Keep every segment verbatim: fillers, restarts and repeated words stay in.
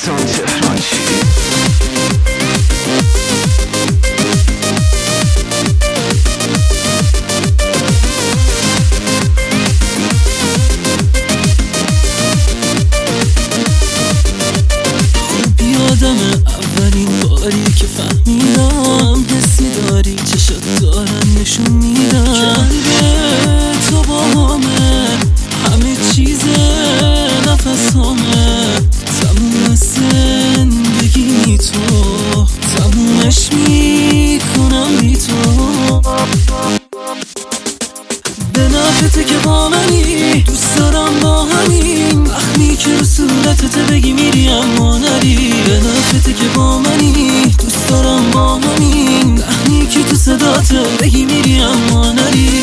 تهران تهران چی؟ خوب یادم اولین باری که فهمیدم حسی داری چشات دارن نشون میدم قلب تو با همه همه چیز نفس همه تموم زندگی تو تمومش میکنم بی تو به نفته که با منی دوست دارم با همین وقتی که رو صورتت بگی میری اما نری به نفته که با منی دوست دارم با همین وقتی که تو صدات بگی میری اما نری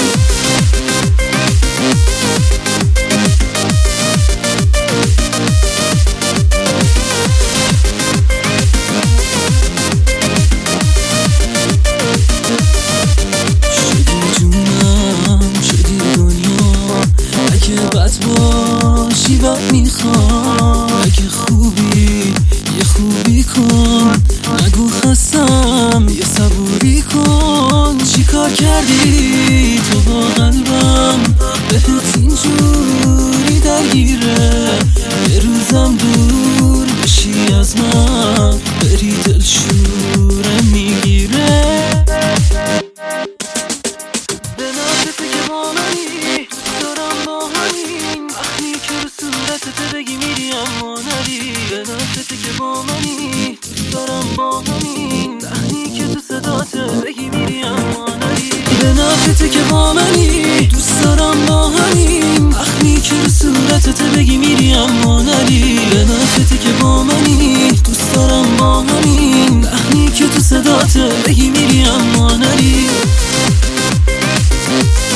بد باشی بد میخوام اگه خوبی یه خوبی کن نگو خستم یه صبوری کن چی کار کردی تو با قلبم بهت اینجوری درگیره یه روزم دور بشی از من بری دلشوره میگیره به نفته که با منی دارم با همین وقتی که رو صورتت بگی میری اما نری به نفته که با منی دارم با همین وقتی که تو صدات بگی میری اما نری به نفته که با منی دوست دارم با همین وقتی که رو صورتت بگی میری اما نری به نفته که با منی دوست دارم با همین وقتی که تو صدات بگی میری اما نری